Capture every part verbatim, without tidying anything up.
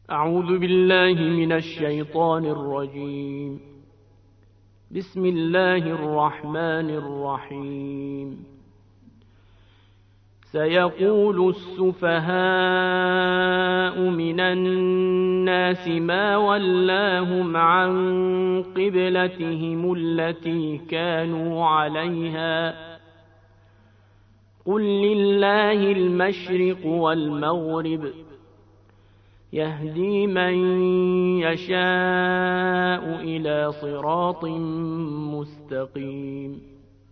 أعوذ بالله من الشيطان الرجيم. بسم الله الرحمن الرحيم. سيقول السفهاء من الناس ما ولاهم عن قبلتهم التي كانوا عليها قل لله المشرق والمغرب يهدي من يشاء إلى صراط مستقيم.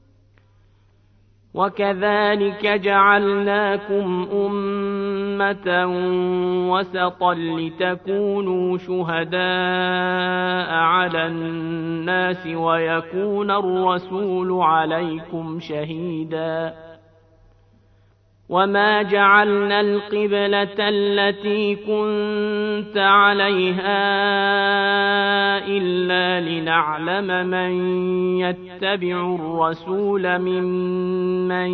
وكذلك جعلناكم أمة وسطا لتكونوا شهداء على الناس ويكون الرسول عليكم شهيدا. وما جعلنا القبلة التي كنت عليها إلا لنعلم من يتبع الرسول ممن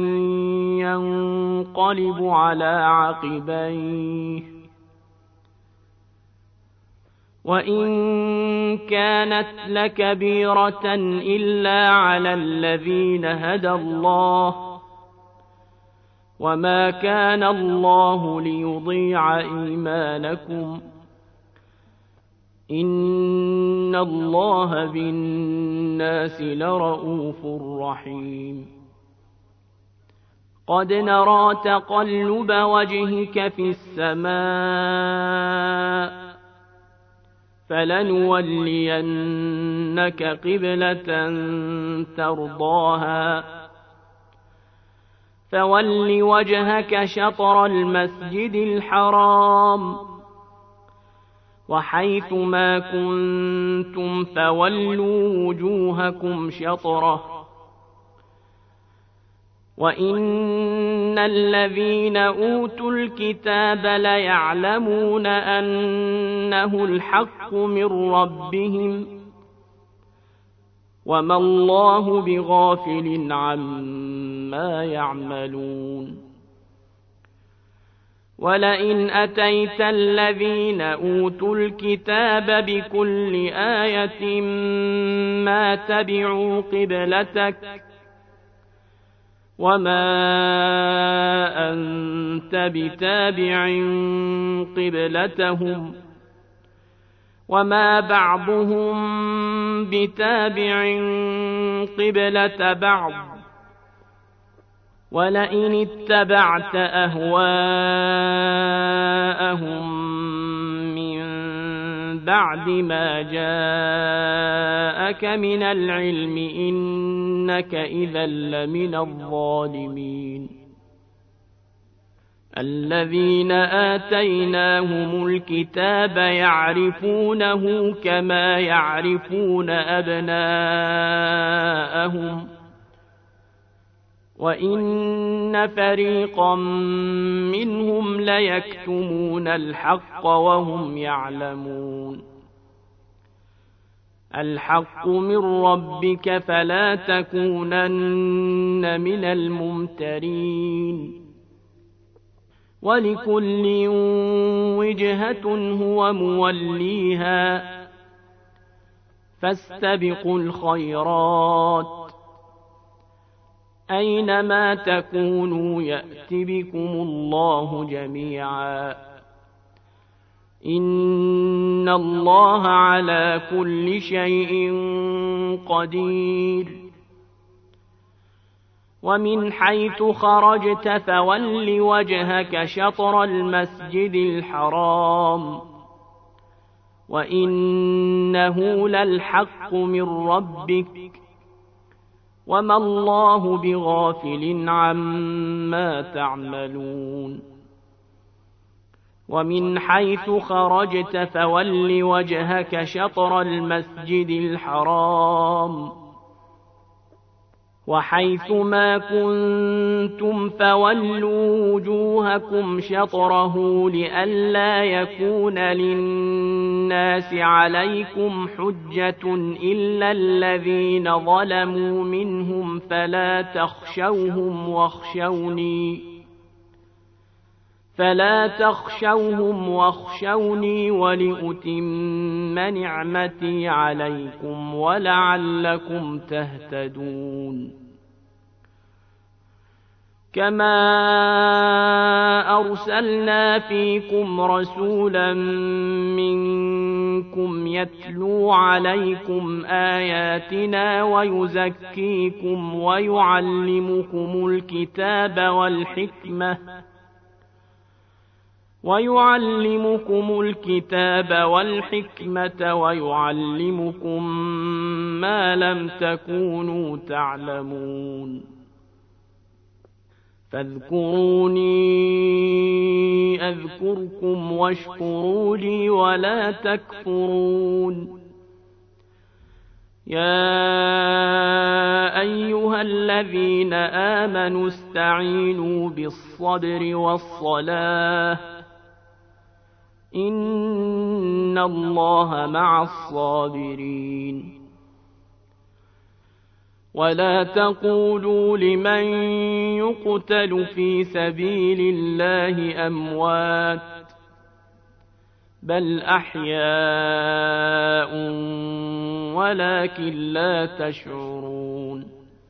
ينقلب على عقبيه وإن كانت لكبيرة إلا على الذين هدى الله وما كان الله ليضيع إيمانكم إن الله بالناس لرءوف رحيم. قد نرى تقلب وجهك في السماء فلنولينك قبلة ترضاها فول وجهك شطر المسجد الحرام وحيث ما كنتم فولوا وجوهكم شطره وإن الذين أوتوا الكتاب ليعلمون أنه الحق من ربهم وما الله بغافل عما يعملون. ولئن أتيت الذين أوتوا الكتاب بكل آية ما تبعوا قبلتك وما أنت بتابع قبلتهم وما بعضهم بتابع قبلة بعض ولئن اتبعت أهواءهم من بعد ما جاءك من العلم إنك إذا لمن الظالمين. الذين آتيناهم الكتاب يعرفونه كما يعرفون أبناءهم وإن فريقا منهم ليكتمون الحق وهم يعلمون. الحق من ربك فلا تكونن من الممترين. ولكل وجهة هو موليها فاستبقوا الخيرات أينما تكونوا يأت بكم الله جميعا إن الله على كل شيء قدير. ومن حيث خرجت فول وجهك شطر المسجد الحرام وإنه للحق من ربك وما الله بغافل عما تعملون. ومن حيث خرجت فول وجهك شطر المسجد الحرام وحيث ما كنتم فولوا وجوهكم شطره لئلا يكون للناس عليكم حجة إلا الذين ظلموا منهم فلا تخشوهم واخشوني فلا تخشوهم واخشوني ولأتم نعمتي عليكم ولعلكم تهتدون. كما أرسلنا فيكم رسولا منكم يتلو عليكم آياتنا ويزكيكم ويعلمكم الكتاب والحكمة ويعلمكم الكتاب والحكمة ويعلمكم ما لم تكونوا تعلمون. فاذكروني أذكركم واشكروا لي ولا تكفرون. يا أيها الذين آمنوا استعينوا بالصبر والصلاة إن الله مع الصابرين. ولا تقولوا لمن يقتل في سبيل الله أموات بل أحياء ولكن لا تشعرون.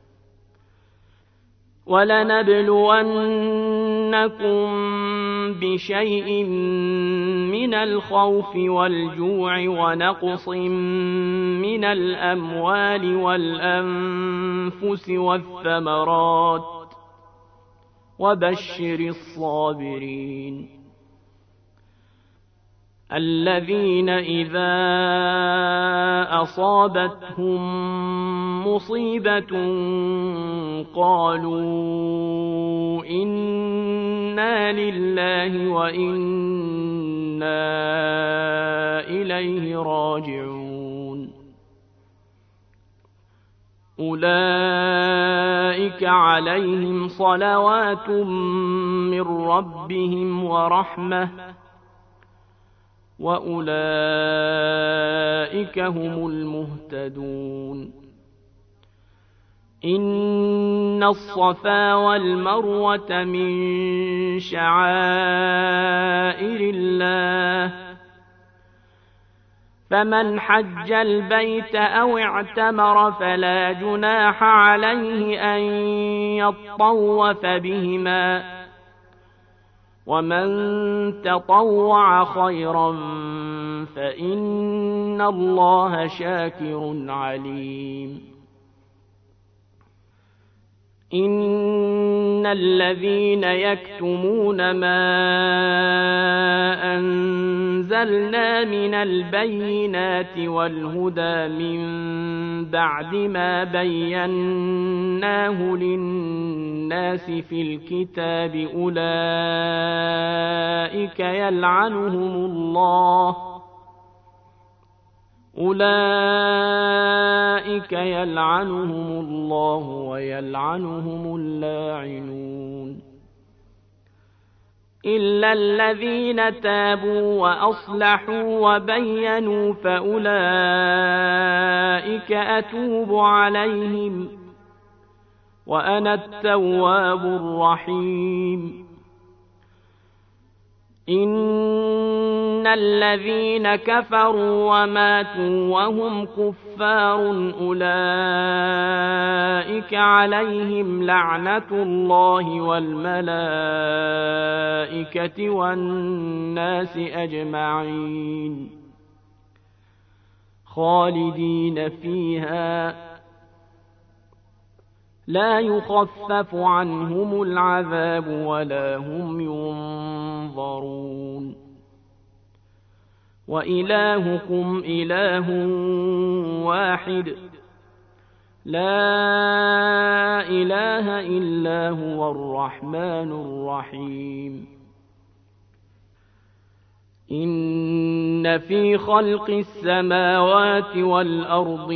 ولنبلونكم بشيء من الخوف والجوع ونقص من الأموال والأنفس والثمرات وبشر الصابرين الذين إذا أصابتهم مصيبة قالوا إنا لله وإنا إليه راجعون. أولئك عليهم صلوات من ربهم ورحمة وأولئك هم المهتدون. إن الصفا والمروة من شعائر الله فمن حج البيت أو اعتمر فلا جناح عليه أن يطوف بهما ومن تطوع خيرا فإن الله شاكر عليم. إن الذين يكتمون ما أنزلنا من البينات والهدى من بعد ما بيناه للناس في الكتاب أولئك يلعنهم الله أولئك يلعنهم الله ويلعنهم اللاعنون إلا الذين تابوا وأصلحوا وبينوا فأولئك أتوب عليهم وأنا التواب الرحيم. إن الذين كفروا وماتوا وهم كفار أولئك عليهم لعنة الله والملائكة والناس أجمعين خالدين فيها لا يخفف عنهم العذاب ولا هم ينظرون. وإلهكم إله واحد لا إله إلا هو الرحمن الرحيم. إن في خلق السماوات والأرض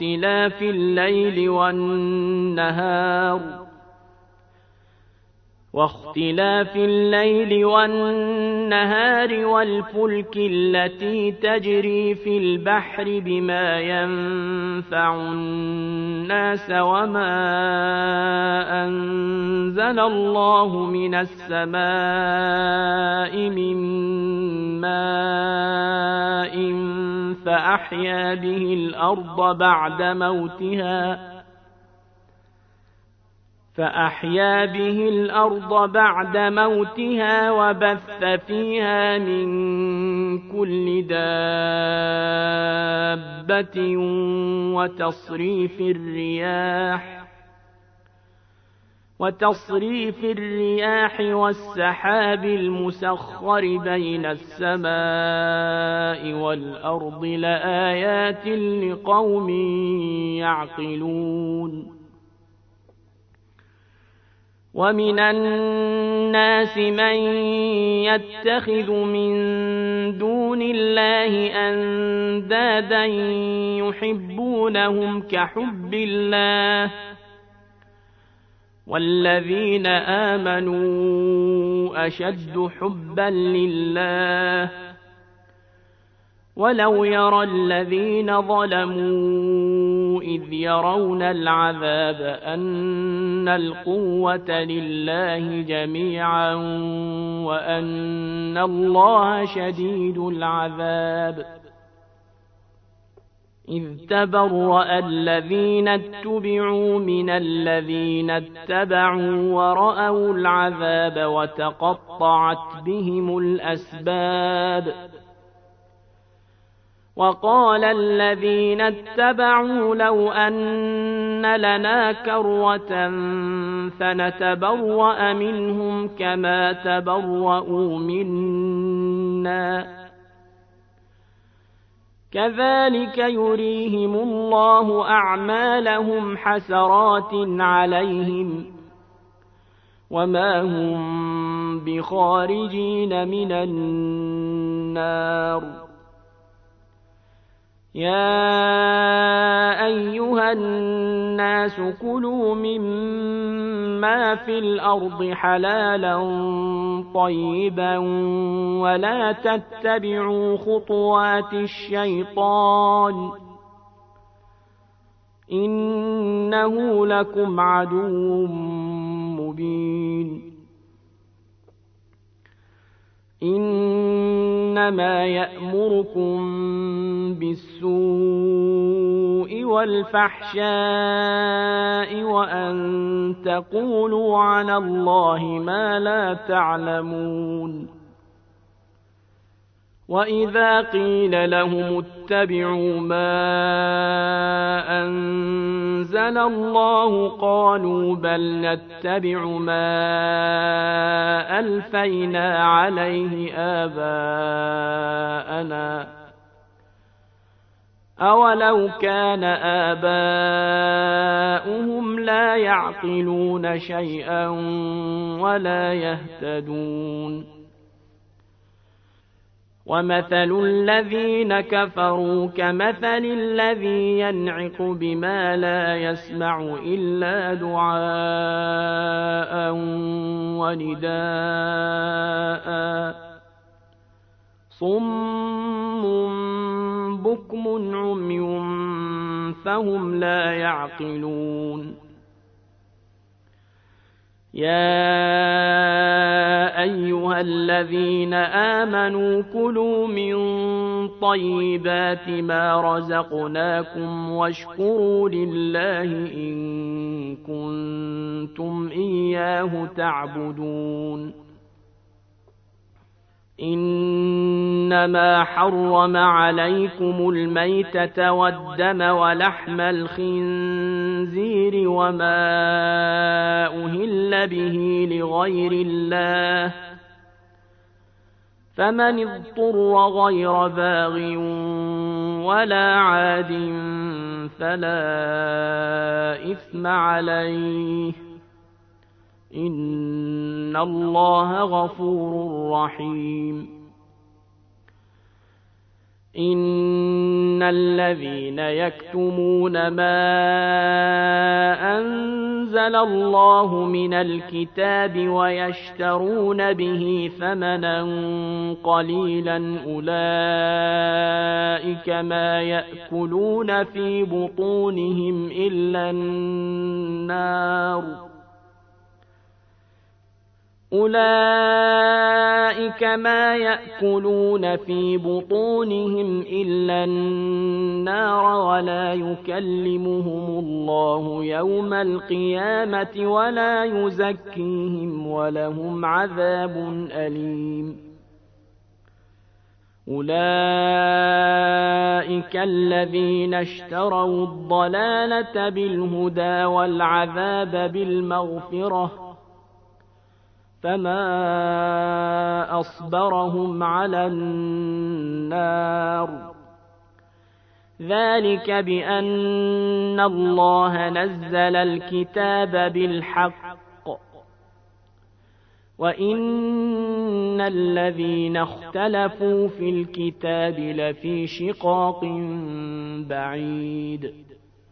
واختلاف الليل والنهار واختلاف الليل والنهار والفلك التي تجري في البحر بما ينفع الناس وما أنزل الله من السماء من ماء فأحيا به الأرض بعد موتها فأحيا به الأرض بعد موتها وبث فيها من كل دابة وتصريف الرياح وتصريف الرياح والسحاب المسخر بين السماء والأرض لآيات لقوم يعقلون ومن الناس من يتخذ من دون الله أندادا يحبونهم كحب الله والذين آمنوا أشد حبا لله ولو يرى الذين ظلموا إذ يرون العذاب أن القوة لله جميعا وأن الله شديد العذاب إذ تبرأ الذين اتبعوا من الذين اتبعوا ورأوا العذاب وتقطعت بهم الأسباب وقال الذين اتبعوا لو أن لنا كرة فنتبرأ منهم كما تبرؤوا منا كذلك يريهم الله أعمالهم حسرات عليهم وما هم بخارجين من النار يا أيها الناس كلوا مما في الأرض حلالا طيبا ولا تتبعوا خطوات الشيطان إنه لكم عدو مبين إنما يأمركم بالسوء والفحشاء وأن تقولوا على الله ما لا تعلمون وإذا قيل لهم اتبعوا ما أنزل الله قالوا بل نتبع ما ألفينا عليه آباءنا أولو كان آباؤهم لا يعقلون شيئا ولا يهتدون ومثل الذين كفروا كمثل الذي ينعق بما لا يسمع إلا دعاء ونداء صم بكم عمي فهم لا يعقلون يا أيها الذين آمنوا كلوا من طيبات ما رزقناكم واشكروا لله إن كنتم إياه تعبدون إنما حرم عليكم الميتة والدم ولحم الخنزير وما أهل به لغير الله فمن اضطر غير باغ ولا عاد فلا إثم عليه إن الله غفور رحيم إن الذين الذين يكتمون ما أنزل الله من الكتاب ويشترون به ثمنا قليلا أولئك ما يأكلون في بطونهم إلا النار أولئك ما يأكلون في بطونهم إلا النار ولا يكلمهم الله يوم القيامة ولا يزكيهم ولهم عذاب أليم أولئك الذين اشتروا الضلالة بالهدى والعذاب بالمغفرة فما أصبرهم على النار ذلك بأن الله نزل الكتاب بالحق وإن الذين اختلفوا في الكتاب لفي شقاق بعيد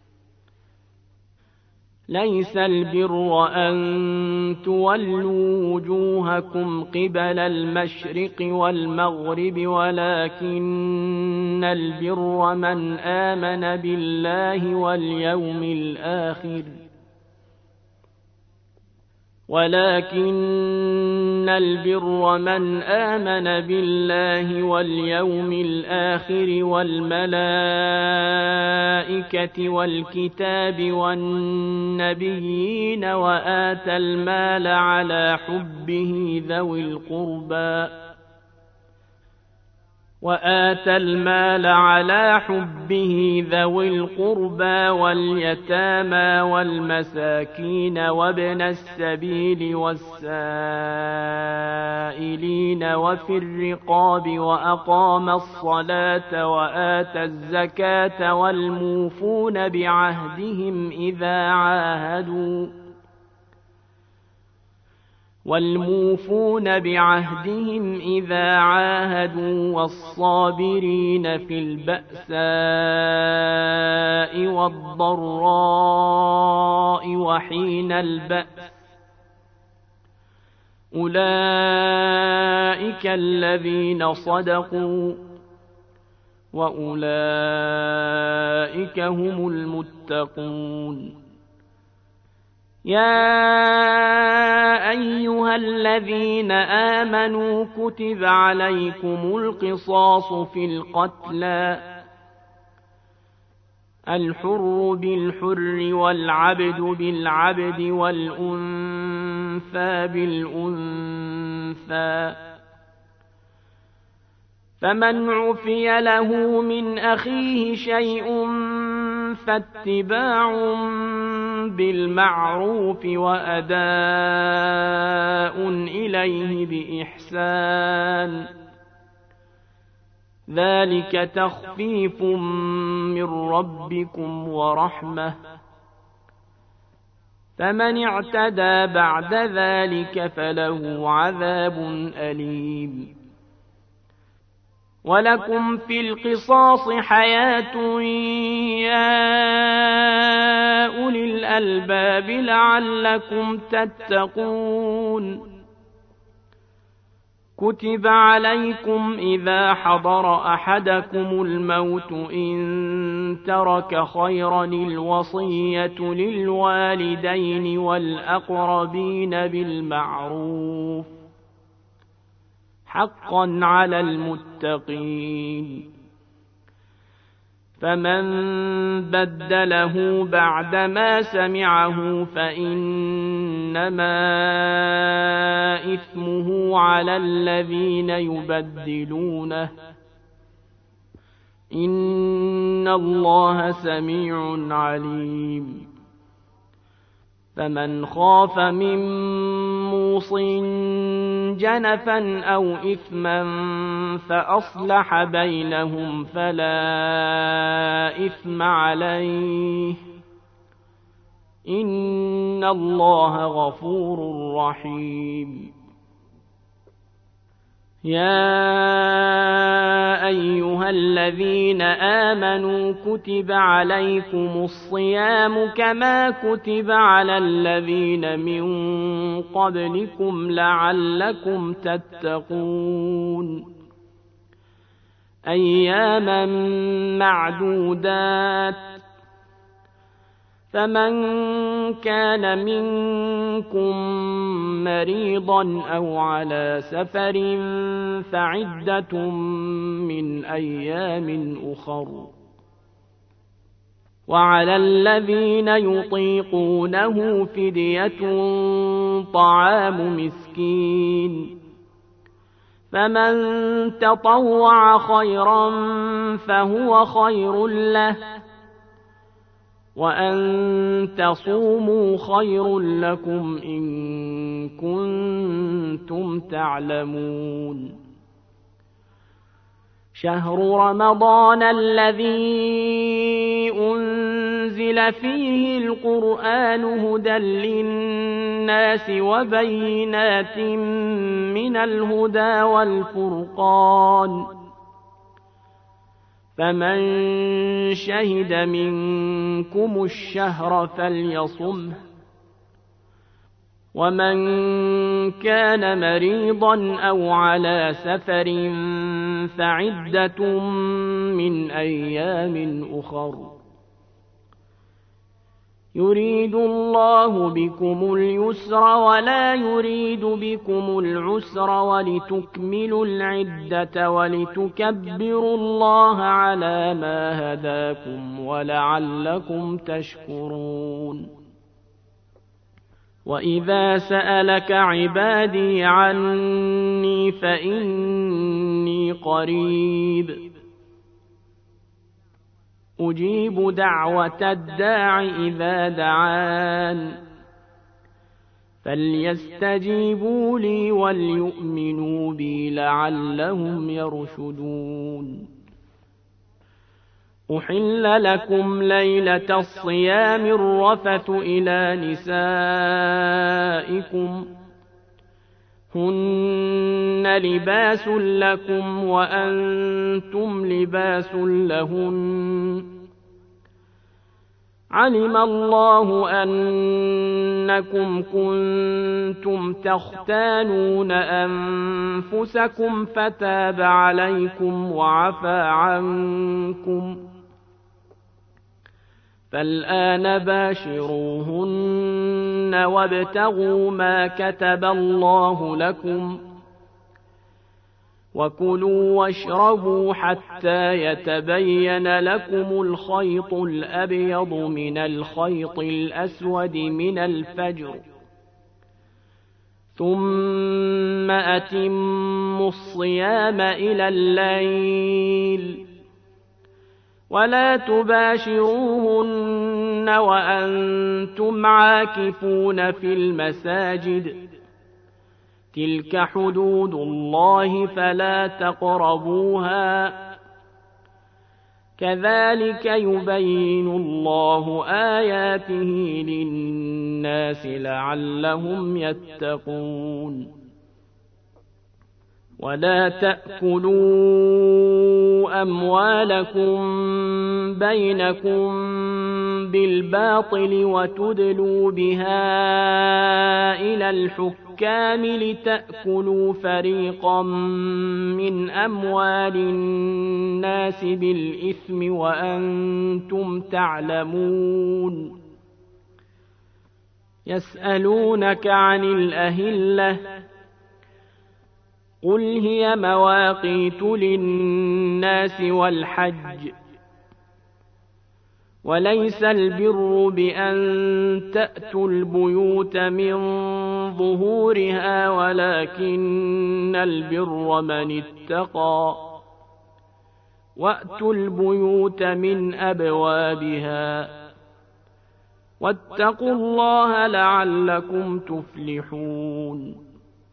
ليس البر أن تولوا وجوهكم قبل المشرق والمغرب ولكن البر من آمن بالله واليوم الآخر ولكن البر من آمن بالله واليوم الآخر والملائكة والكتاب والنبيين وآتى المال على حبه ذوي القربى وآتى المال على حبه ذوي القربى واليتامى والمساكين وابن السبيل والسائلين وفي الرقاب وأقام الصلاة وآتى الزكاة والموفون بعهدهم إذا عاهدوا والموفون بعهدهم إذا عاهدوا والصابرين في البأساء والضراء وحين البأس أولئك الذين صدقوا وأولئك هم المتقون يا أيها الذين آمنوا كتب عليكم القصاص في القتلى الحر بالحر والعبد بالعبد والأنثى بالأنثى فمن عفي له من أخيه شيء فاتباع بالمعروف وأداء إليه بإحسان ذلك تخفيف من ربكم ورحمة فمن اعتدى بعد ذلك فله عذاب أليم ولكم في القصاص حياة يا أولي الألباب لعلكم تتقون كتب عليكم إذا حضر أحدكم الموت إن ترك خيرا الوصية للوالدين والأقربين بالمعروف حقا على المتقين فمن بدله بعدما سمعه فإنما إثمه على الذين يبدلونه إن الله سميع عليم فمن خاف من موص جنفا أو إثما فأصلح بينهم فلا إثم عليه إن الله غفور رحيم يا أيها الذين الذين آمنوا كتب عليكم الصيام كما كتب على الذين من قبلكم لعلكم تتقون أياما معدودات فمن كان منكم مريضا أو على سفر فعدة من أيام أخر وعلى الذين يطيقونه فدية طعام مسكين فمن تطوع خيرا فهو خير له وأن تصوموا خير لكم إن كنتم تعلمون شهر رمضان الذي أنزل فيه القرآن هدى للناس وبينات من الهدى والفرقان فمن شهد منكم الشهر فليصمه ومن كان مريضا أو على سفر فعدة من أيام أخر يريد الله بكم اليسر ولا يريد بكم العسر ولتكملوا العدة ولتكبروا الله على ما هداكم ولعلكم تشكرون وإذا سألك عبادي عني فإني قريب أجيب دعوة الداع إذا دعان فليستجيبوا لي وليؤمنوا بي لعلهم يرشدون أحل لكم ليلة الصيام الرفث إلى نسائكم هن لباس لكم وأنتم لباس لهن علم الله أنكم كنتم تختانون أنفسكم فتاب عليكم وعفى عنكم فالآن باشروهن وابتغوا ما كتب الله لكم وكلوا واشربوا حتى يتبين لكم الخيط الأبيض من الخيط الأسود من الفجر ثم أتموا الصيام إلى الليل ولا تباشروهن وأنتم عاكفون في المساجد تلك حدود الله فلا تقربوها كذلك يبين الله آياته للناس لعلهم يتقون ولا تأكلوا أموالكم بينكم بالباطل وتدلوا بها إلى الحكام لتأكلوا فريقا من أموال الناس بالإثم وأنتم تعلمون يسألونك عن الأهلة قل هي مواقيت للناس والحج وليس البر بأن تأتوا البيوت من ظهورها ولكن البر من اتقى وأتوا البيوت من أبوابها واتقوا الله لعلكم تفلحون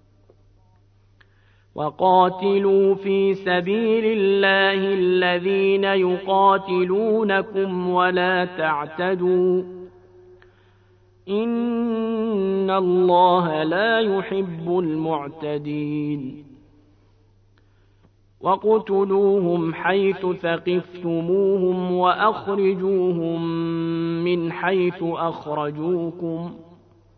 وقاتلوا في سبيل الله الذين يقاتلونكم ولا تعتدوا إن الله لا يحب المعتدين وَاقْتُلُوهُمْ حَيْثُ ثَقِفْتُمُوهُمْ وَأَخْرِجُوهُمْ مِنْ حَيْثُ أَخْرَجُوكُمْ ۚ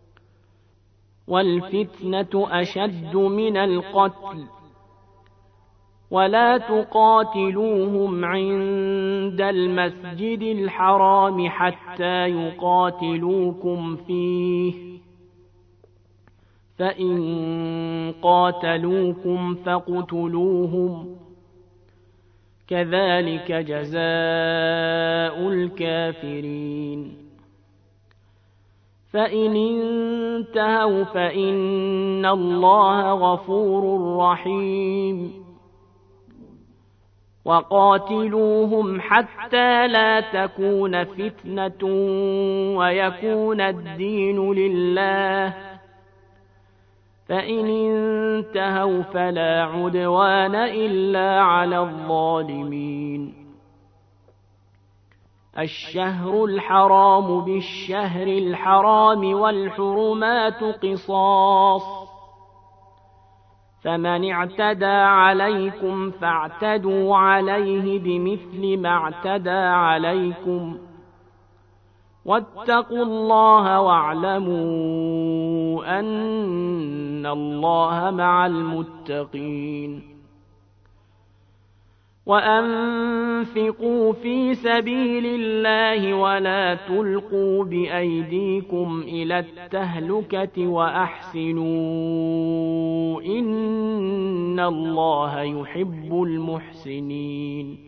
وَالْفِتْنَةُ أَشَدُّ مِنَ الْقَتْلِ ۚ وَلَا تُقَاتِلُوهُمْ عِندَ الْمَسْجِدِ الْحَرَامِ حَتَّىٰ يُقَاتِلُوكُمْ فِيهِ ۖ فَإِن قَاتَلُوكُمْ فَاقْتُلُوهُمْ ۗ كَذَٰلِكَ جَزَاءُ الْكَافِرِينَ. فَإِنِ انتَهَوْا فَإِنَّ اللَّهَ غَفُورٌ رَّحِيمٌ. وَقَاتِلُوهُمْ حَتَّىٰ لَا تَكُونَ فِتْنَةٌ وَيَكُونَ الدِّينُ لِلَّهِ ۖ فَإِنِ انتَهَوْا فَلَا عُدْوَانَ إِلَّا عَلَى الظَّالِمِينَ. الشَّهْرُ الْحَرَامُ بِالشَّهْرِ الْحَرَامِ وَالْحُرُمَاتُ قِصَاصٌ، فَمَنِ اعْتَدَىٰ عَلَيْكُمْ فَاعْتَدُوا عَلَيْهِ بِمِثْلِ مَا اعْتَدَىٰ عَلَيْكُمْ ۚ وَاتَّقُوا اللَّهَ وَاعْلَمُوا أَنَّ اللَّهَ مَعَ الْمُتَّقِينَ. وَأَنفِقُوا فِي سَبِيلِ اللَّهِ وَلَا تُلْقُوا بِأَيْدِيكُمْ إِلَى التَّهْلُكَةِ وَأَحْسِنُوا إِنَّ اللَّهَ يُحِبُّ الْمُحْسِنِينَ.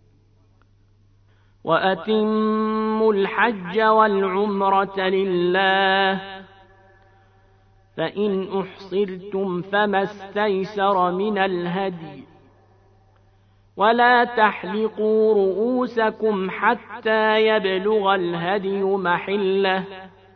وَأَتِمُّوا الْحَجَّ وَالْعُمْرَةَ لِلَّهِ ۖ فَإِنْ أُحْصِرْتُمْ فَمَا اسْتَيْسَرَ مِنَ الْهَدْيِ ۖ وَلَا تَحْلِقُوا رُءُوسَكُمْ حَتَّىٰ يَبْلُغَ الْهَدْيُ مَحِلَّهُ ۚ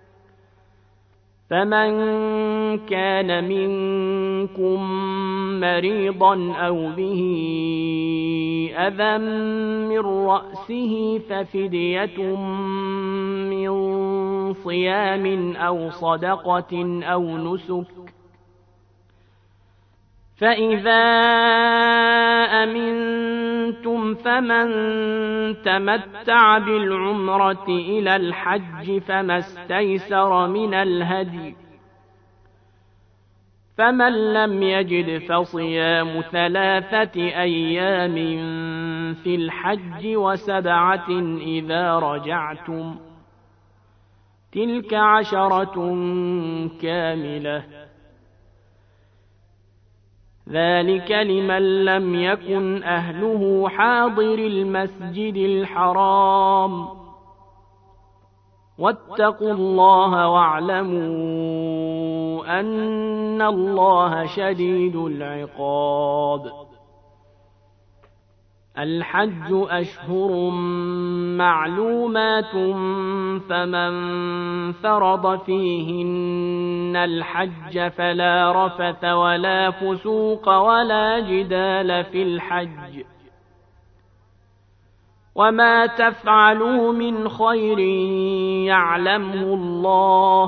فَمَن كَانَ مِنكُم مَّرِيضًا أَوْ بِهِ أَذًى مِّن رَّأْسِهِ فَفِدْيَةٌ مِّن صِيَامٍ أَوْ صَدَقَةٍ أَوْ نُسُكٍ ۚ فَإِذَا أَمِنتُمْ فَمَن تَمَتَّعَ بِالْعُمْرَةِ إِلَى الْحَجِّ فَمَا اسْتَيْسَرَ مِنَ الْهَدْيِ ۚ فَمَن لَّمْ يَجِدْ فَصِيَامُ ثَلَاثَةِ أَيَّامٍ فِي الْحَجِّ وَسَبْعَةٍ إِذَا رَجَعْتُمْ ۗ تِلْكَ عَشَرَةٌ كَامِلَةٌ ۗ ذَٰلِكَ لِمَن لَّمْ يَكُنْ أَهْلُهُ حَاضِرِي الْمَسْجِدِ الْحَرَامِ ۚ وَاتَّقُوا اللَّهَ وَاعْلَمُوا أَنَّ اللَّهَ شَدِيدُ الْعِقَابِ. الْحَجُّ أَشْهُرٌ مَّعْلُومَاتٌ، فَمَن فَرَضَ فِيهِنَّ الْحَجَّ فَلَا رَفَثَ وَلَا فُسُوقَ وَلَا جِدَالَ فِي الْحَجِّ ۗ وَمَا تَفْعَلُوا مِنْ خَيْرٍ يَعْلَمْهُ اللَّهُ ۗ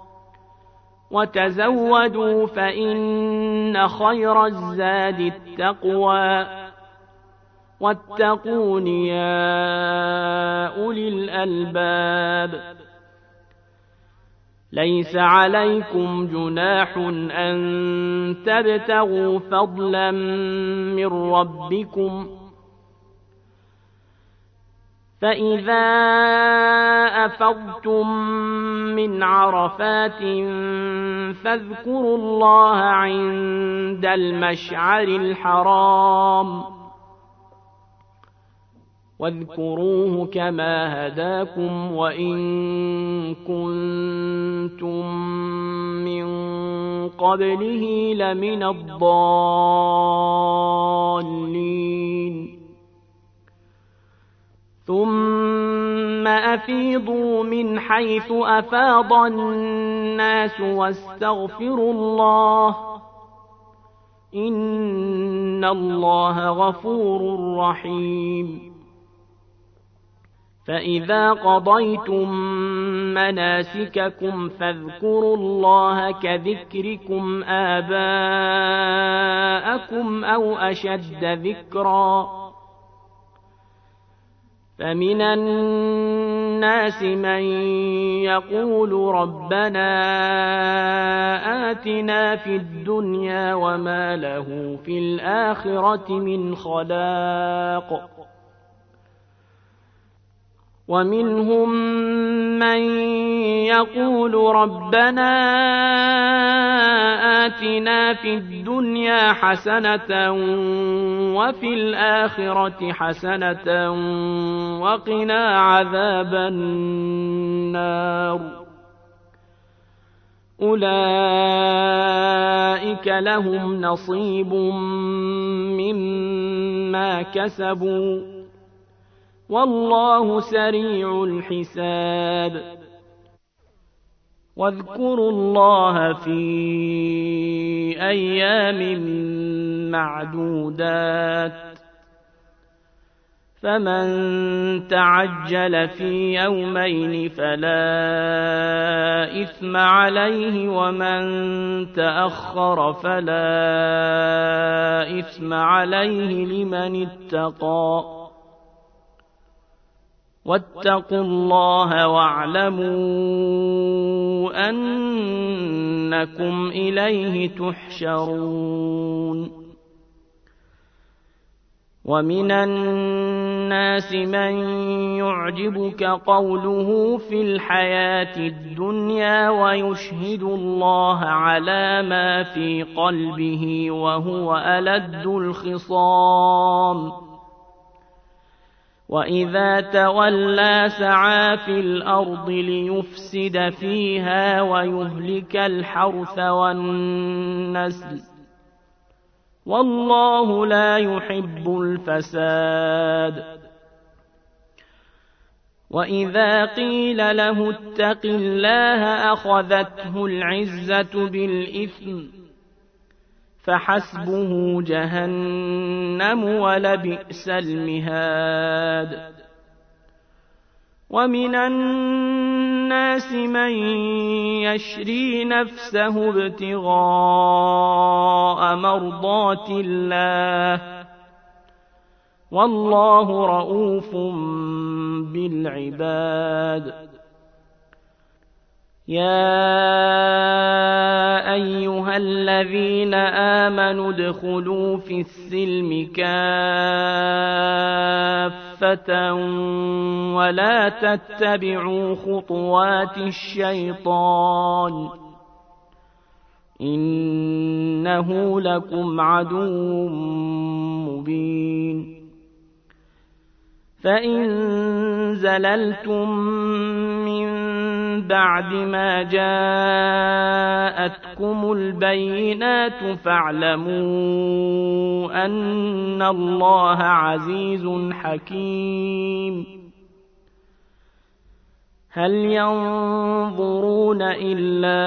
وَتَزَوَّدُوا فَإِنَّ خَيْرَ الزَّادِ التَّقْوَىٰ ۚ وَاتَّقُونِ يَا أُولِي الْأَلْبَابِ. لَيْسَ عَلَيْكُمْ جُنَاحٌ أَن تَبْتَغُوا فَضْلًا مِّن رَّبِّكُمْ ۚ فَإِذَا أَفَضْتُم مِّنْ عَرَفَاتٍ فَاذْكُرُوا اللَّهَ عِندَ الْمَشْعَرِ الْحَرَامِ ۖ واذكروه كما هداكم وإن كنتم من قبله لمن الضالين. ثم أفيضوا من حيث أفاض الناس واستغفروا الله إن الله غفور رحيم. فإذا قضيتم مناسككم فاذكروا الله كذكركم آباءكم أو أشد ذكرا فمن الناس من يقول ربنا آتنا في الدنيا وما له في الآخرة من خلاق ومنهم من يقول ربنا آتنا في الدنيا حسنة وفي الآخرة حسنة وقنا عذاب النار أولئك لهم نصيب مما كسبوا والله سريع الحساب واذكروا الله في أيام معدودات فمن تعجل في يومين فلا إثم عليه ومن تأخر فلا إثم عليه لمن اتقى واتقوا الله واعلموا أنكم إليه تحشرون ومن الناس من يعجبك قوله في الحياة الدنيا ويشهد الله على ما في قلبه وهو ألد الخصام وإذا تولى سعى في الأرض ليفسد فيها ويهلك الحرث والنسل والله لا يحب الفساد وإذا قيل له اتق الله أخذته العزة بالإثم فحسبه جهنم ولبئس المهاد ومن الناس من يشري نفسه ابتغاء مرضات الله والله رؤوف بالعباد يا أيها الذين آمنوا ادخلوا في السلم كافة ولا تتبعوا خطوات الشيطان إنه لكم عدو مبين فإن زللتم من بعد ما جاءتكم البينات فاعلموا أن الله عزيز حكيم هل ينظرون إلا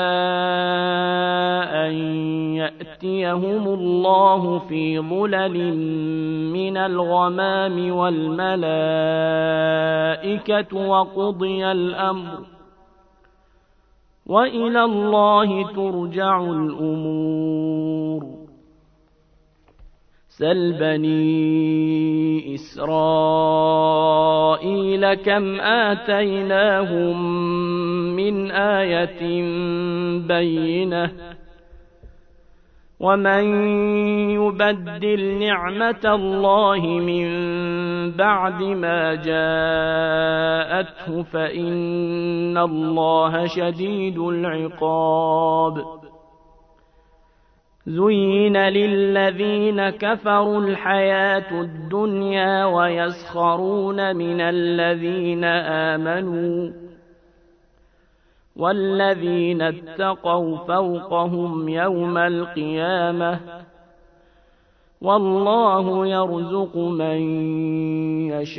أن يأتيهم الله في ظلل من الغمام والملائكة وقضي الأمر وإلى الله ترجع الأمور سل بني إسرائيل كم آتيناهم من آية بينة ومن يبدل نعمة الله من بعد ما جاءته فإن الله شديد العقاب زين للذين كفروا الحياة الدنيا ويسخرون من الذين آمنوا والذين اتقوا فوقهم يوم القيامة والله يرزق من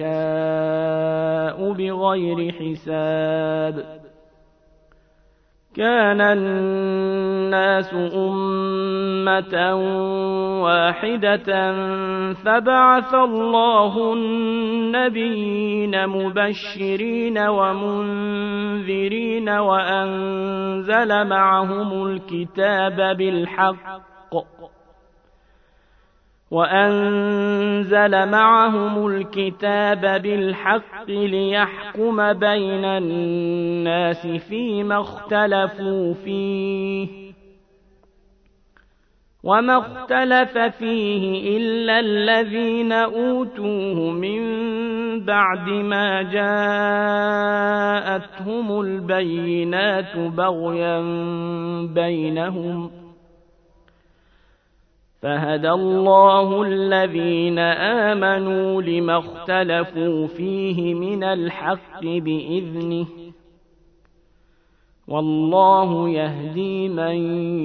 يشاء بغير حساب كان الناس أمة واحدة فبعث الله النبيين مبشرين ومنذرين وأنزل معهم الكتاب بالحق وأنزل معهم الكتاب بالحق ليحكم بين الناس فيما اختلفوا فيه وما اختلف فيه إلا الذين أوتوه من بعد ما جاءتهم البينات بغيا بينهم فهدى الله الذين آمنوا لما اختلفوا فيه من الحق بإذنه والله يهدي من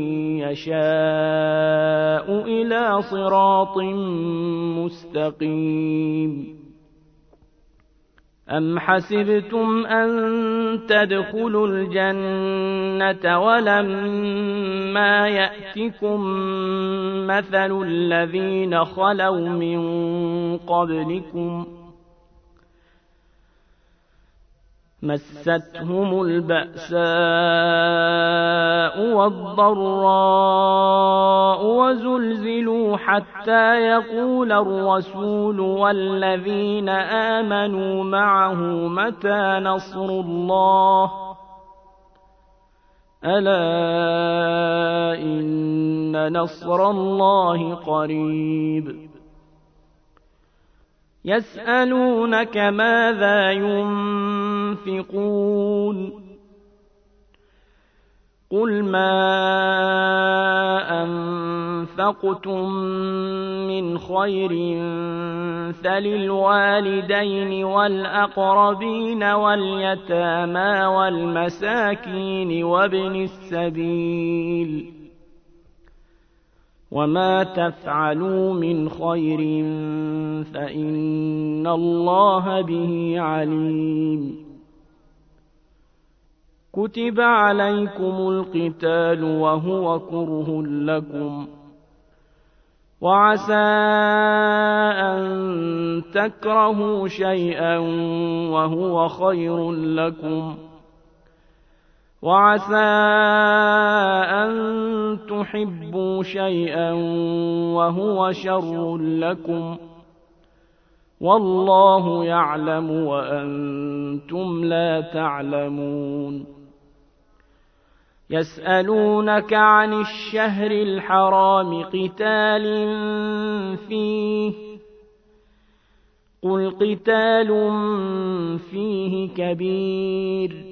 يشاء إلى صراط مستقيم أم حسبتم أن تدخلوا الجنة ولما يأتكم مثل الذين خلوا من قبلكم مستهم البأساء والضراء وزلزلوا حتى يقول الرسول والذين آمنوا معه متى نصر الله ألا إن نصر الله قريب يسألونك ماذا ينفقون قل ما أنفقتم من خير فللوالدين والأقربين واليتامى والمساكين وابن السبيل وما تفعلوا من خير فإن الله به عليم كتب عليكم القتال وهو كره لكم وعسى أن تكرهوا شيئا وهو خير لكم وعسى أن تحبوا شيئا وهو شر لكم والله يعلم وأنتم لا تعلمون يسألونك عن الشهر الحرام قتال فيه قل قتال فيه كبير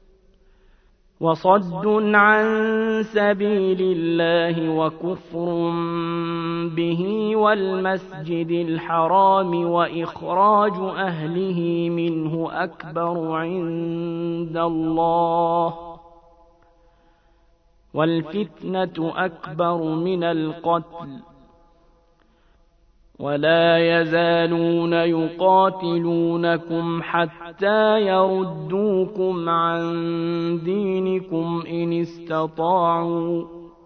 وصد عن سبيل الله وكفر به والمسجد الحرام وإخراج أهله منه أكبر عند الله والفتنة أكبر من القتل ولا يزالون يقاتلونكم حتى يردوكم عن دينكم إن استطاعوا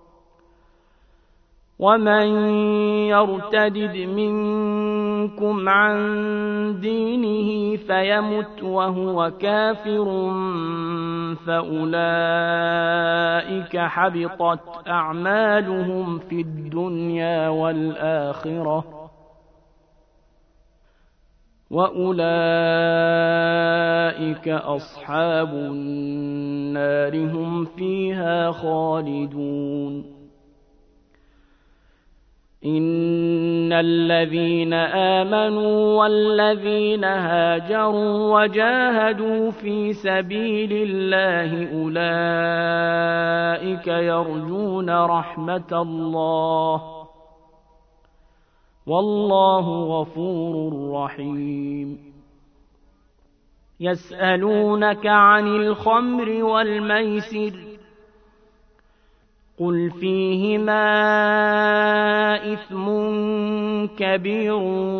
ومن يرتدد منكم عن دينه فيمت وهو كافر فأولئك حبطت أعمالهم في الدنيا والآخرة وأولئك أصحاب النار هم فيها خالدون إن الذين آمنوا والذين هاجروا وجاهدوا في سبيل الله أولئك يرجون رحمة الله والله غفور رحيم يسألونك عن الخمر والميسر قل فيهما إثم كبير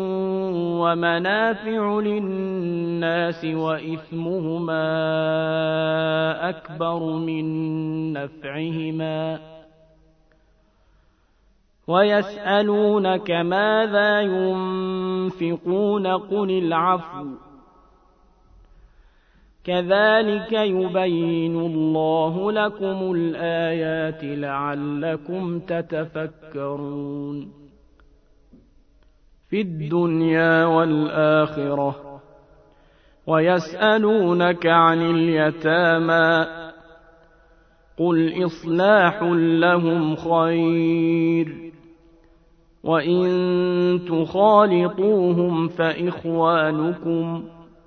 ومنافع للناس وإثمهما أكبر من نفعهما ويسألونك ماذا ينفقون قل العفو كذلك يبين الله لكم الآيات لعلكم تتفكرون في الدنيا والآخرة ويسألونك عن اليتامى قل إصلاح لهم خير وإن تخالطوهم فإخوانكم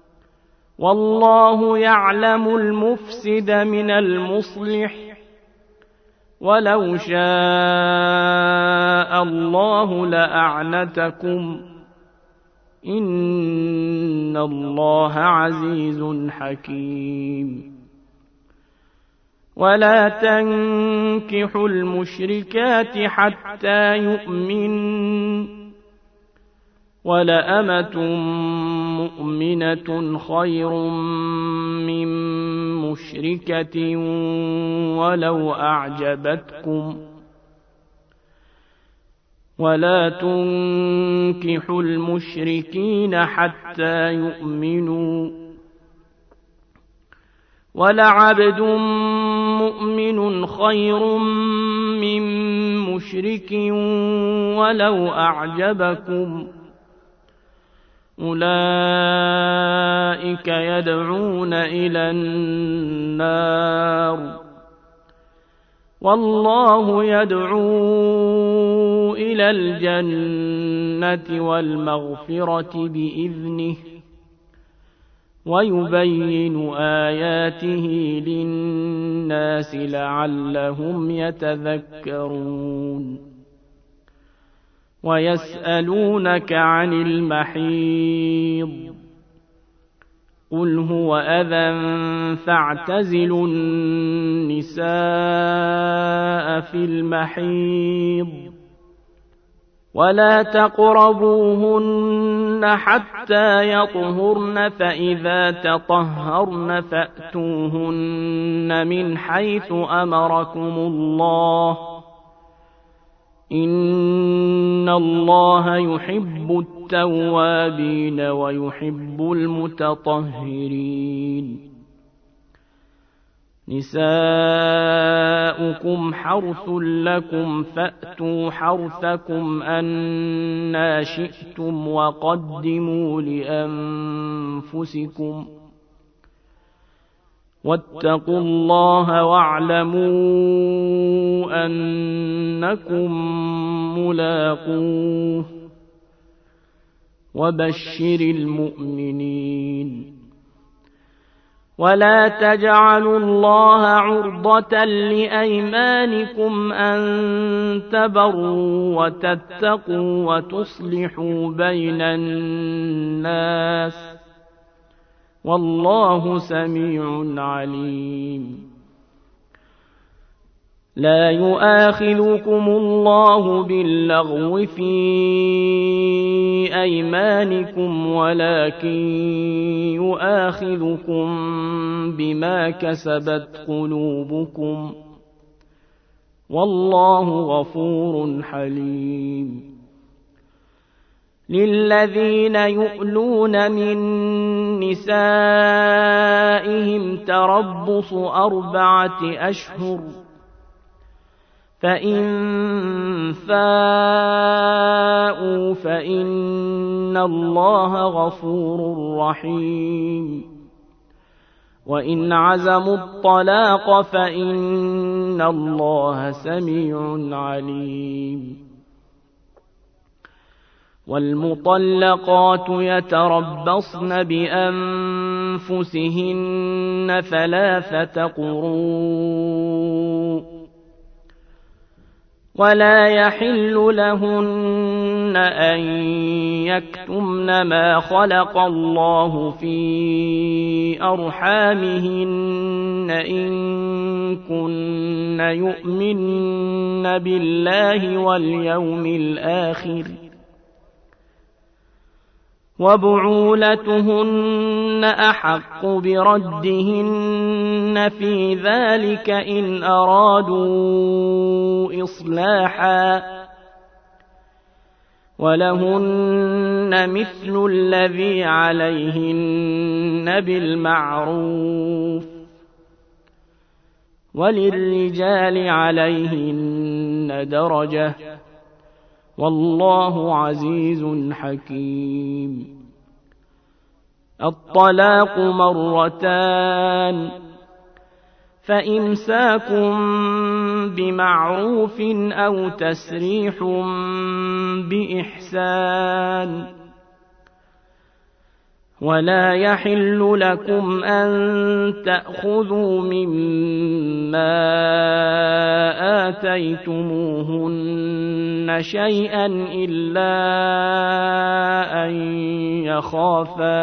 والله يعلم المفسد من المصلح ولو شاء الله لأعنتكم إن الله عزيز حكيم ولا تنكحوا المشركات حتى يؤمنوا ولأمة مؤمنة خير من مشركة ولو أعجبتكم ولا تنكحوا المشركين حتى يؤمنوا ولعبد مؤمن خير من مشرك ولو أعجبكم أولئك يدعون إلى النار والله يدعو إلى الجنة والمغفرة بإذنه ويبين آياته للناس لعلهم يتذكرون ويسألونك عن المحيض قل هو أذى فاعتزلوا النساء في المحيض ولا تقربوهن حتى يطهرن فإذا تطهرن فأتوهن من حيث أمركم الله إن الله يحب التوابين ويحب المتطهرين نساؤكم حرث لكم فأتوا حرثكم أنى شئتم وقدموا لأنفسكم واتقوا الله واعلموا أنكم ملاقوه وبشر المؤمنين ولا تجعلوا الله عرضة لأيمانكم أن تبروا وتتقوا وتصلحوا بين الناس والله سميع عليم لا يؤاخذكم الله باللغو في أيمانكم ولكن يؤاخذكم بما كسبت قلوبكم والله غفور حليم للذين يؤلون من نسائهم تربص أربعة أشهر فإن فاءوا فإن الله غفور رحيم وإن عزموا الطلاق فإن الله سميع عليم والمطلقات يتربصن بأنفسهن ثلاثة قروء ولا يحل لهن أن يكتمن ما خلق الله في أرحامهن إن كن يؤمن بالله واليوم الآخر وبعولتهن أحق بردهن في ذلك إن أرادوا إصلاحا ولهن مثل الذي عليهن بالمعروف وللرجال عليهن درجة والله عزيز حكيم. الطلاق مرتان فإمساك بمعروف أو تسريح بإحسان ولا يحل لكم أن تأخذوا مما آتيتموهن شيئا إلا أن يخافا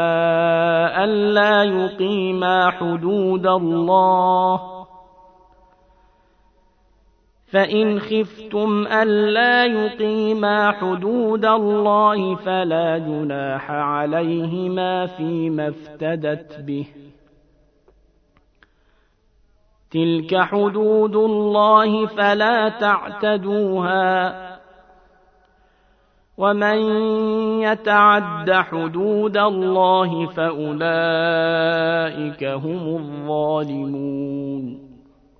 ألا يقيما حدود الله فإن خفتم ألا يقيما حدود الله فلا جناح عليهما فيما افتدت به تلك حدود الله فلا تعتدوها ومن يتعد حدود الله فأولئك هم الظالمون.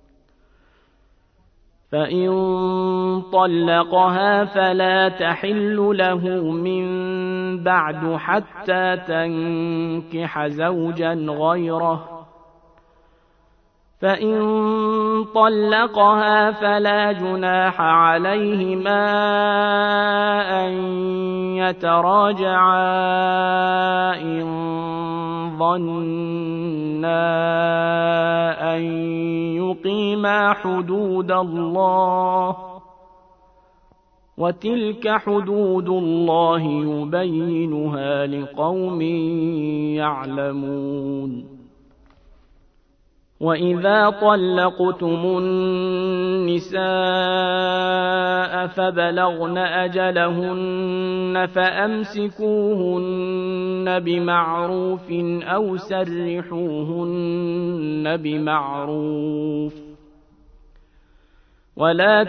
فإن طلقها فلا تحل له من بعد حتى تنكح زوجا غيره فإن طلقها فلا جناح عليهما أن يتراجعا إن ظنا أن يقيما حدود الله وتلك حدود الله يبينها لقوم يعلمون. وإذا طلقتم النساء فبلغن أجلهن فأمسكوهن بمعروف أو سرحوهن بمعروف ولا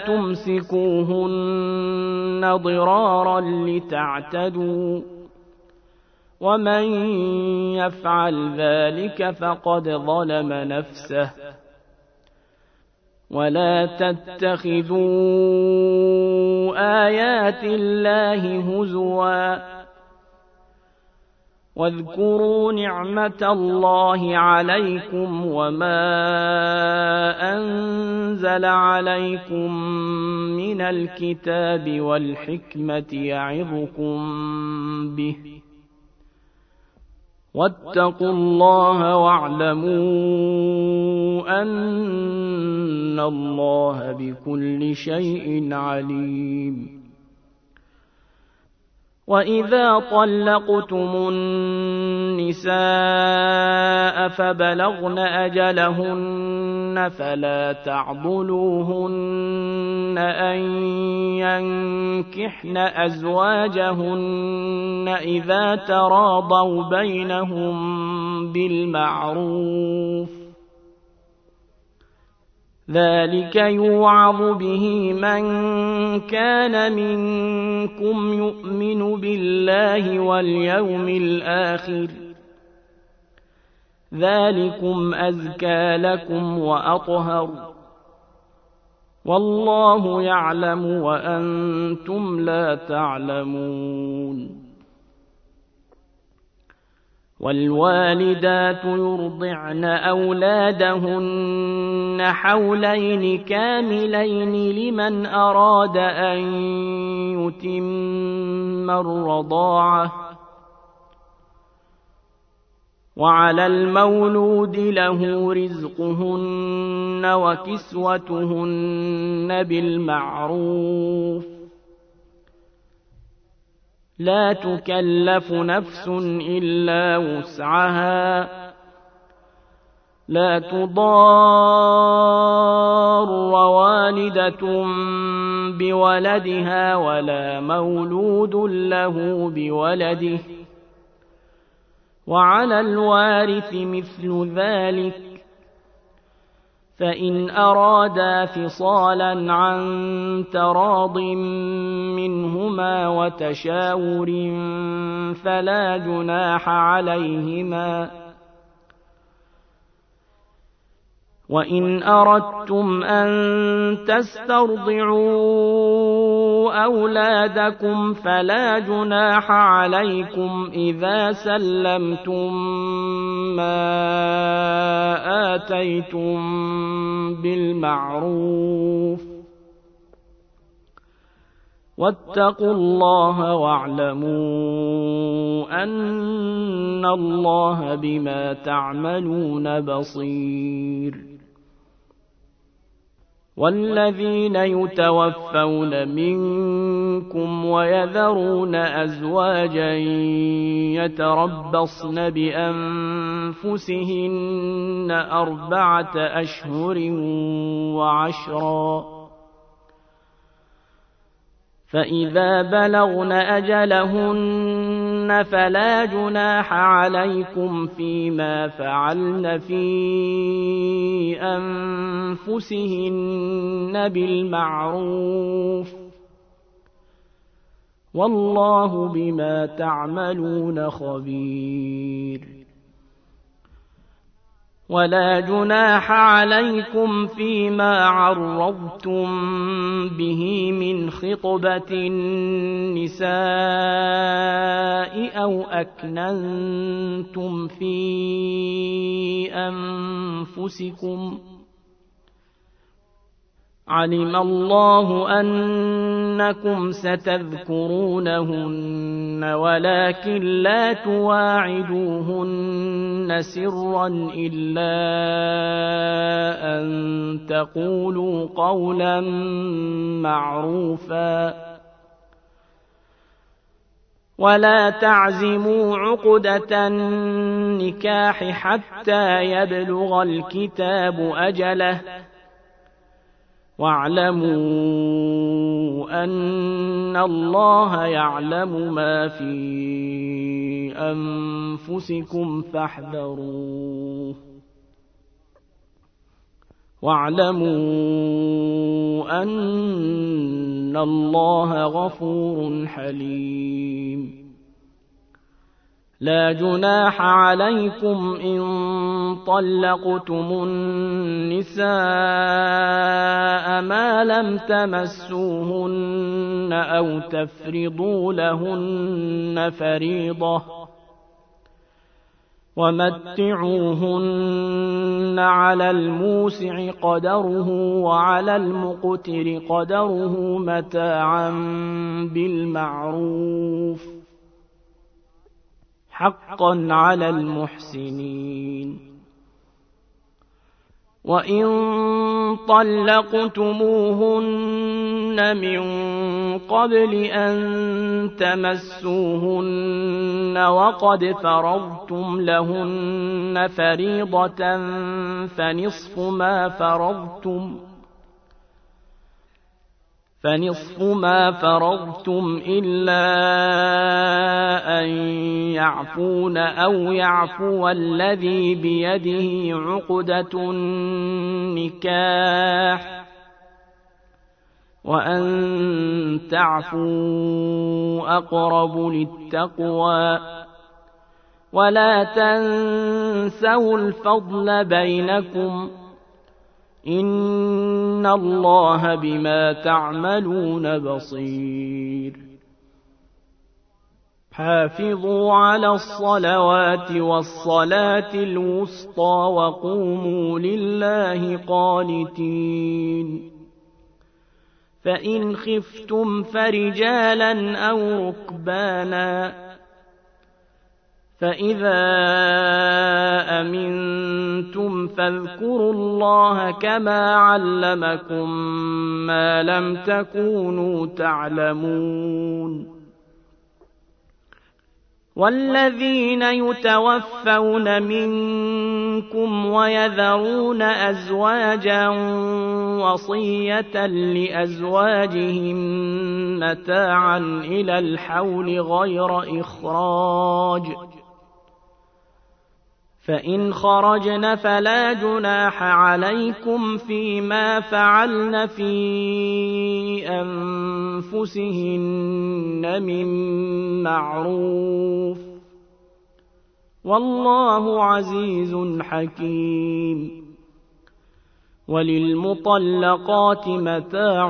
تمسكوهن ضرارا لتعتدوا ومن يفعل ذلك فقد ظلم نفسه ولا تتخذوا آيات الله هزوا واذكروا نعمة الله عليكم وما أنزل عليكم من الكتاب والحكمة يعظكم به واتقوا الله واعلموا أن الله بكل شيء عليم. وإذا طلقتم النساء فبلغن أجلهن فلا تعضلوهن أن ينكحن أزواجهن إذا تراضوا بينهم بالمعروف ذلك يوعظ به من كان منكم يؤمن بالله واليوم الآخر ذلكم أزكى لكم وأطهر والله يعلم وأنتم لا تعلمون. والوالدات يرضعن أولادهن حولين كاملين لمن أراد أن يتم الرضاعة وعلى المولود له رزقهن وكسوتهن بالمعروف لا تكلف نفس إلا وسعها لا تضار والدة بولدها ولا مولود له بولده وعلى الوارث مثل ذلك فإن أرادا فصالا عن تراض منهما وتشاور فلا جناح عليهما وإن أردتم أن تسترضعوا أولادكم فلا جناح عليكم إذا سلمتم ما آتيتم بالمعروف واتقوا الله واعلموا أن الله بما تعملون بصير والذين يتوفون منكم ويذرون أزواجا يتربصن بأنفسهن أربعة أشهر وعشرا فإذا بلغن أجلهن فلا جناح عليكم فيما فعلن في أنفسهن بالمعروف والله بما تعملون خبير ولا جناح عليكم فيما عرضتم به من خطبة النساء أو أكننتم في أنفسكم علم الله أنكم ستذكرونهن ولكن لا تواعدوهن سرا إلا أن تقولوا قولا معروفا ولا تعزموا عقدة النكاح حتى يبلغ الكتاب أجله واعلموا أن الله يعلم ما في أنفسكم فاحذروه واعلموا أن الله غفور حليم لا جناح عليكم إن طلقتم النساء ما لم تمسوهن أو تفرضوا لهن فريضة ومتعوهن على الموسع قدره وعلى المقتر قدره متاعا بالمعروف حقا على المحسنين وإن طلقتموهن من قبل أن تمسوهن وقد فرضتم لهن فريضة فنصف ما فرضتم فنصف ما فرضتم إلا أن يعفون أو يعفو الذي بيده عقدة النكاح وأن تعفوا أقرب للتقوى ولا تنسوا الفضل بينكم إن الله بما تعملون بصير حافظوا على الصلوات والصلاة الوسطى وقوموا لله قانتين فإن خفتم فرجالا أو ركبانا فإذا أَمِنْتُمْ فاذكروا الله كما علمكم ما لم تكونوا تعلمون والذين يتوفون منكم ويذرون أزواجا وصية لأزواجهم متاعا إلى الحول غير إخراج فإن خرجن فلا جناح عليكم فيما فعلن في أنفسهن من معروف والله عزيز حكيم وللمطلقات متاع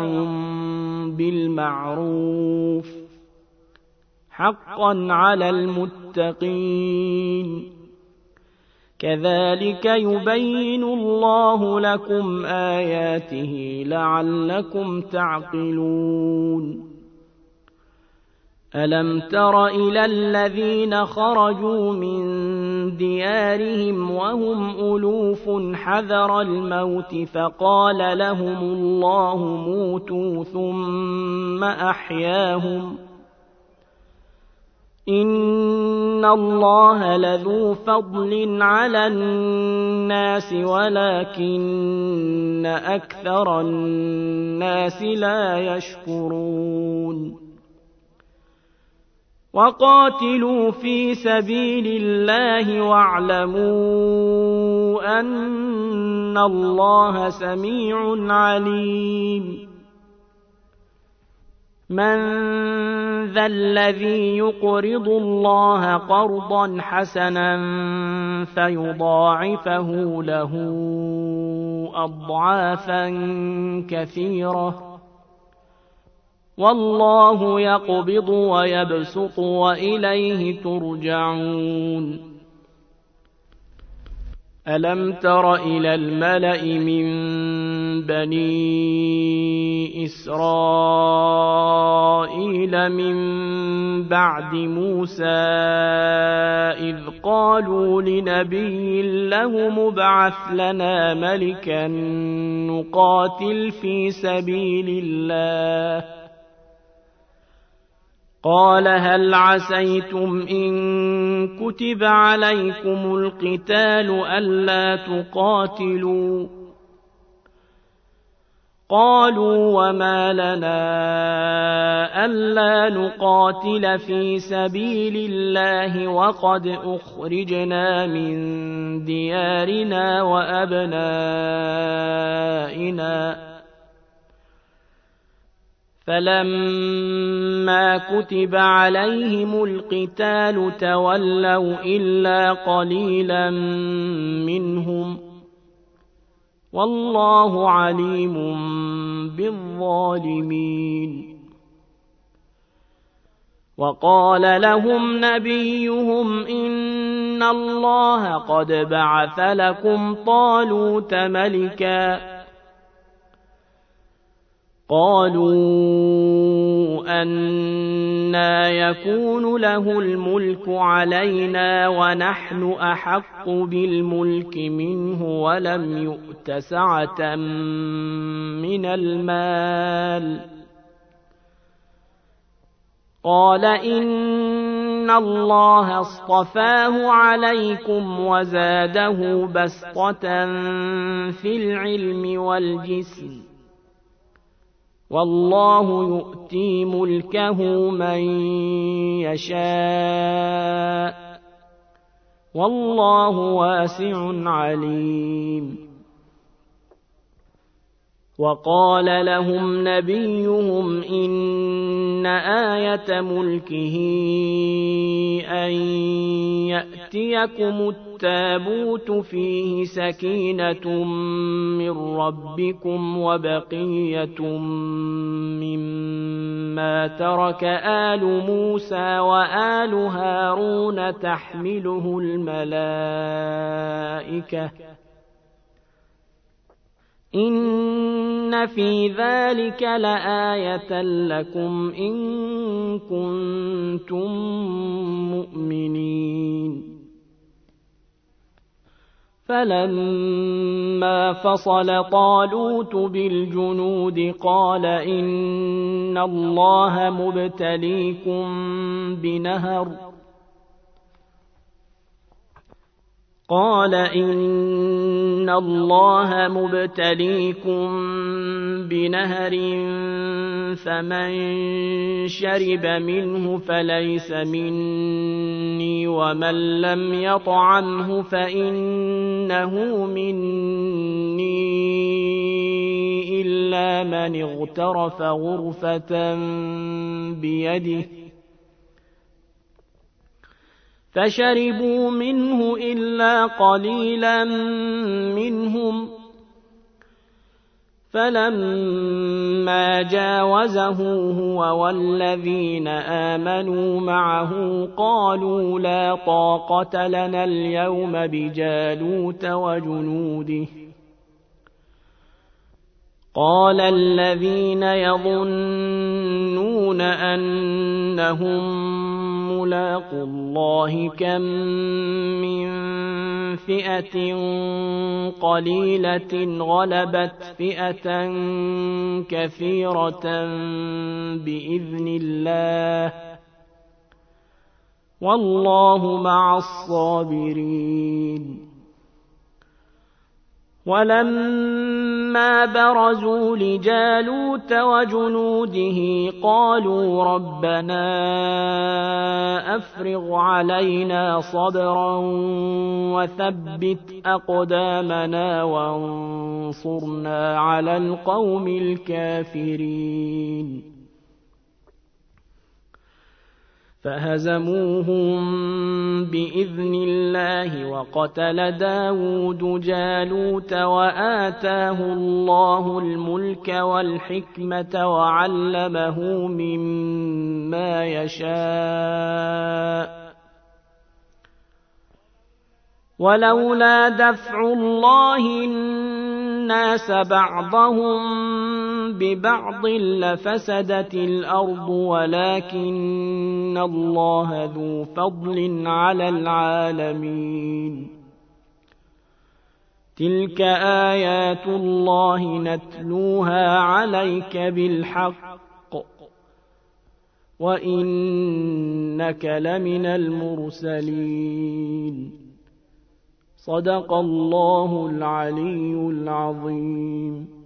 بالمعروف حقا على المتقين كذلك يبين الله لكم آياته لعلكم تعقلون ألم تر إلى الذين خرجوا من ديارهم وهم ألوف حذر الموت فقال لهم الله موتوا ثم أحياهم إن الله لذو فضل على الناس ولكن أكثر الناس لا يشكرون وقاتلوا في سبيل الله واعلموا أن الله سميع عليم من ذا الذي يقرض الله قرضا حسنا فيضاعفه له أضعافا كثيرة والله يقبض ويبسط وإليه ترجعون ألم تر إلى الملأ من بني إسرائيل من بعد موسى إذ قالوا لنبي له مبعث لنا ملكا نقاتل في سبيل الله قال هل عسيتم إن كتب عليكم القتال ألا تقاتلوا قالوا وما لنا ألا نقاتل في سبيل الله وقد أخرجنا من ديارنا وأبنائنا فلما كتب عليهم القتال تولوا إلا قليلا منهم والله عليم بالظالمين وقال لهم نبيهم إن الله قد بعث لكم طالوت ملكا قالوا أنى يكون له الملك علينا ونحن أحق بالملك منه ولم يؤت سعة من المال قال إن الله اصطفاه عليكم وزاده بسطة في العلم والجسم والله يؤتي ملكه من يشاء والله واسع عليم وقال لهم نبيهم إن آية ملكه أن يأتيكم التابوت فيه سكينة من ربكم وبقية مما ترك آل موسى وآل هارون تحمله الملائكة إن في ذلك لآية لكم إن كنتم مؤمنين فلما فصل طالوت بالجنود قال إن الله مبتليكم بنهر قال إن الله مبتليكم بنهر فمن شرب منه فليس مني ومن لم يطعمه فإنه مني إلا من اغترف غرفة بيده فشربوا منه إلا قليلا منهم فلما جاوزه هو والذين آمنوا معه قالوا لا طاقة لنا اليوم بجالوت وجنوده قال الذين يظنون أنهم ملاقو الله كم من فئة قليلة غلبت فئة كثيرة بإذن الله والله مع الصابرين ولما برزوا لجالوت وجنوده قالوا ربنا أفرغ علينا صبرا وثبت أقدامنا وانصرنا على القوم الكافرين فهزموهم بإذن الله وقتل داود جالوت وآتاه الله الملك والحكمة وعلمه مما يشاء ولولا دفع الله الناس بعضهم ببعض لفسدت الأرض ولكن الله ذو فضل على العالمين تلك آيات الله نتلوها عليك بالحق وإنك لمن المرسلين صدق الله العلي العظيم.